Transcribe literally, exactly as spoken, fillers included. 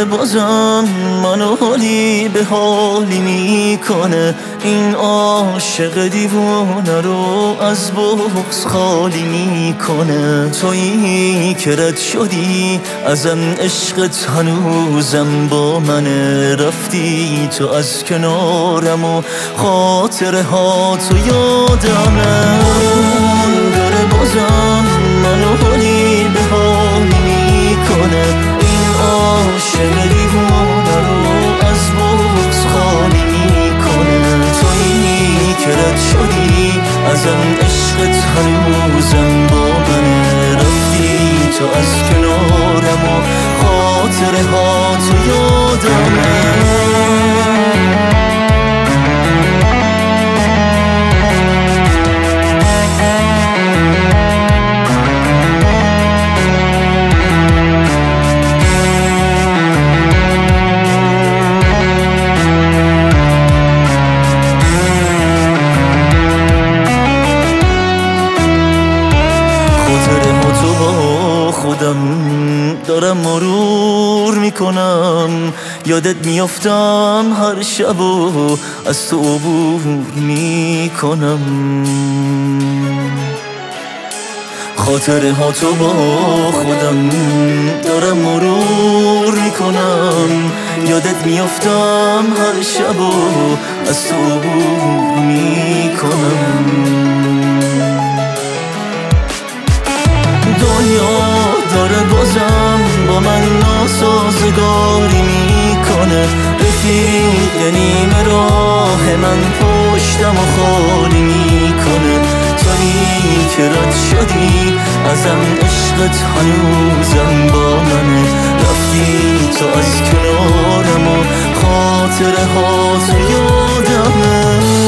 داره بازم منو حالی به حالی میکنه. این عاشق دیوونه رو از بغض خالی میکنه. تویی که رد شدی ازم، عشقت هنوزم با منه. رفتی تو از کنارم و خاطره ها تو یادمه. داره بازم منو حالی به حالی میکنه. این عاشق دیوونه رو از بغض خالی میکنه. تویی که رد شدی ازم، عشقت هنوزم با منه. رفتی تو از کنارم و خاطره ها تو یادمه. خودم دارم مرور میکنم، یادت میافتم هر شب و از تو عبور میکنم. خاطره ها تو با خودم دارم مرور میکنم، یادت میافتم هر شب و از تو عبور میکنم. دنیا داره بازم با من ناسازگاری میکنه. رفیق نیمه راه من پشتم و خالی میکنه. تویی که رد شدی ازم، عشقت هنوزم با منه. رفتی تو از کنارم و خاطره ها تو یادمه.